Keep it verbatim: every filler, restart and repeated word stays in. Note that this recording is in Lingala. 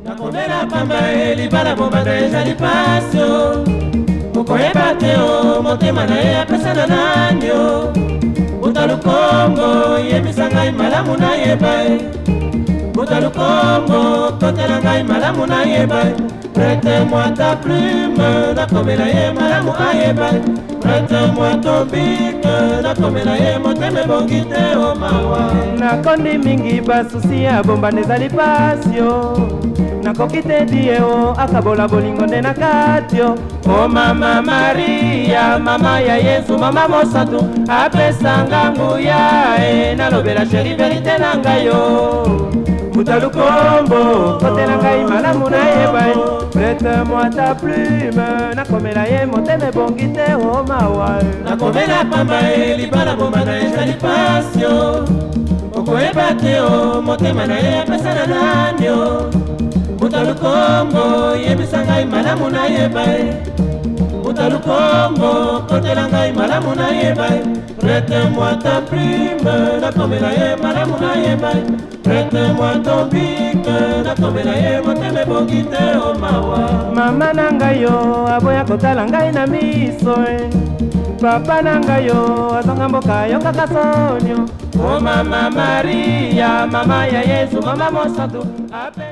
nakomela pamba libala bombanda ezali pasio mokoyeba te o motema na ye apesana nani o buta lukongo yebisa ngai malamu nayeba buta lukongo kotela ngai malamu nayeba prête-moi ta plume nakomela ye malamu ayeba prête-moi ton bic nakomela ye motema ebongi te o mawa nakondi mingi basusi ya bombanda ezali pasio nakoki te die o akabola bolingo nde na kati o o mama Maria mama ya Yesu mama mosantu apesanga nguya e nalobela sheri verite na ngai yo buta lukombo kotela ngai malamu nayeba prête-moi ta plume nakomela ye motema ebongi te o mawa nakomela pamba libala bombanda ezali pasio okoyeba te o motema na ye apesana nani o buta lukombo yebisa ngai malamu nayeba buta lukombo kotela ngai malamu nayeba prête-moi ta plume nakomela ye malamu nayeba prête-moi ton bic nakomela ye motema ebongi te o mawa mama na ngai yo aboya kotala ngai na miso papa na ngai yo azanga mboka yo kaka sonio o mama Maria mama ya Yesu mama mosantu